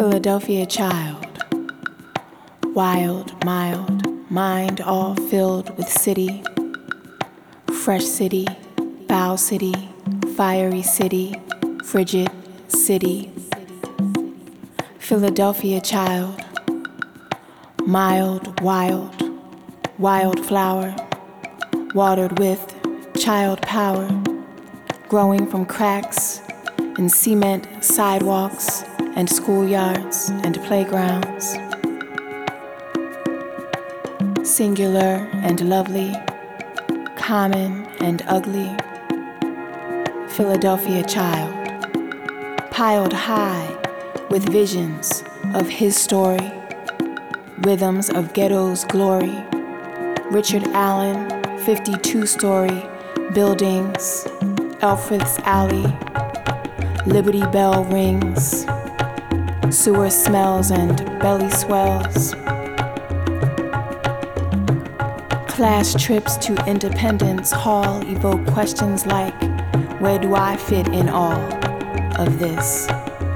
Philadelphia child, wild, mild, mind all filled with city, fresh city, foul city, fiery city, frigid city. Philadelphia child, mild, wild, wildflower, watered with child power, growing from cracks in cement sidewalks and schoolyards and playgrounds. Singular and lovely, common and ugly. Philadelphia child, piled high with visions of his story, rhythms of ghetto's glory. Richard Allen, 52-story buildings, Elfreth's Alley, Liberty Bell rings, sewer smells and belly swells. Class trips to Independence Hall evoke questions like, where do I fit in all of this?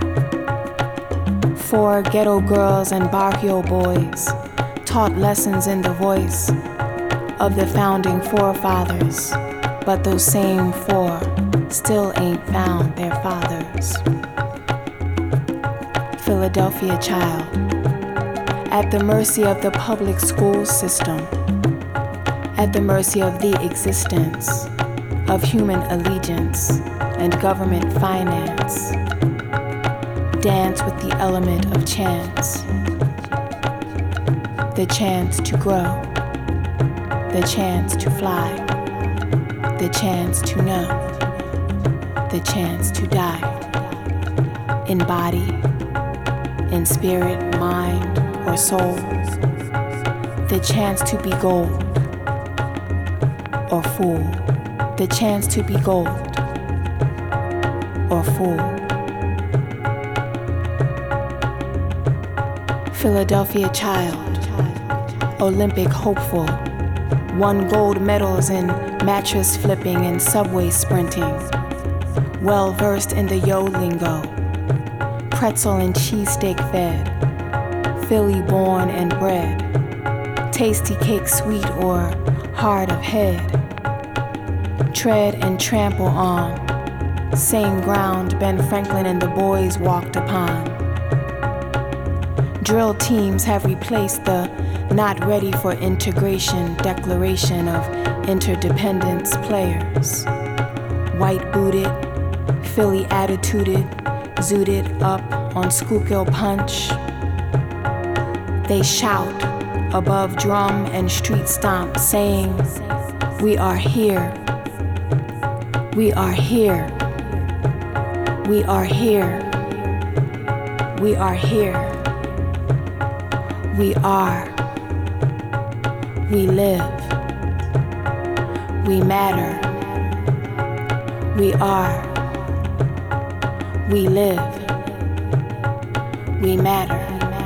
4 ghetto girls and barrio boys taught lessons in the voice of the founding forefathers, but those same 4 still ain't found their fathers. Philadelphia child, at the mercy of the public school system, at the mercy of the existence of human allegiance and government finance. Dance with the element of chance, the chance to grow, the chance to fly, the chance to know, the chance to die, in body, in spirit, mind, or soul, the chance to be gold or fool, the chance to be gold or fool. Philadelphia child, Olympic hopeful, won gold medals in mattress flipping and subway sprinting, well versed in the yo lingo, pretzel and cheesesteak fed, Philly born and bred, tasty cake sweet or hard of head, tread and trample on, same ground Ben Franklin and the boys walked upon. Drill teams have replaced the not ready for integration declaration of interdependence players. White booted, Philly attituded, zooted up on Schuylkill Punch. They shout above drum and street stomp saying, we are here, we are here, we are here, we are here. We are, we live, we matter, we are, we live, we matter.